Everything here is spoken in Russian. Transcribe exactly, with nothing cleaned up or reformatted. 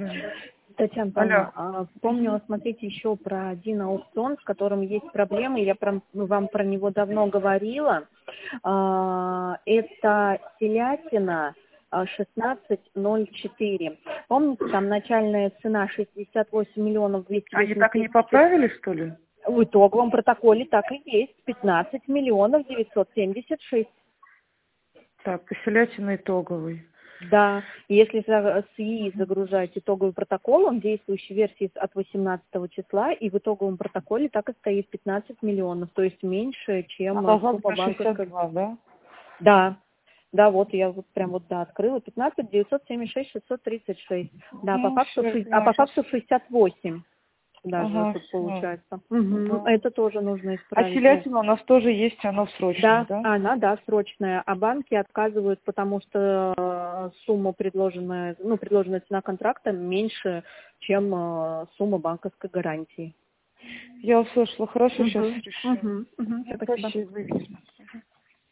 Татьяна Алло. Павловна, вспомнила, смотрите, еще про один аукцион, с которым есть проблемы. Я про, вам про него давно говорила. Это Селятина шестнадцать ноль четыре. Помните, там начальная цена шестьдесят восемь миллионов двести Они восемьдесят так и не поправили, что ли? В итоговом протоколе так и есть. пятнадцать миллионов девятьсот семьдесят шесть. Так, Селятина итоговый. Да, если за, с ИИ загружать итоговый протокол, он действующий версии от восемнадцатого числа, и в итоговом протоколе так и стоит пятнадцать миллионов, то есть меньше, чем А должно сумма быть шестьдесят банковской. два, да? Да, да, вот я вот прям вот да, открыла. пятнадцать девятьсот семьдесят шесть шестьсот тридцать шесть. Да, по Ну, факту, все, я шесть- а по поняла, сейчас. факту шестьдесят восемь даже Ага, тут все. получается. Мгм, Да. это тоже нужно А исправить. Ну, Селятина у нас тоже есть, она в срочных, да, да? она, да, срочная, а банки отказывают, потому что э, сумма предложенная, ну, предложенная цена контракта меньше, чем э, сумма банковской гарантии. Я услышала. Хорошо, сейчас Угу, решим. угу, угу, спасибо. Спасибо.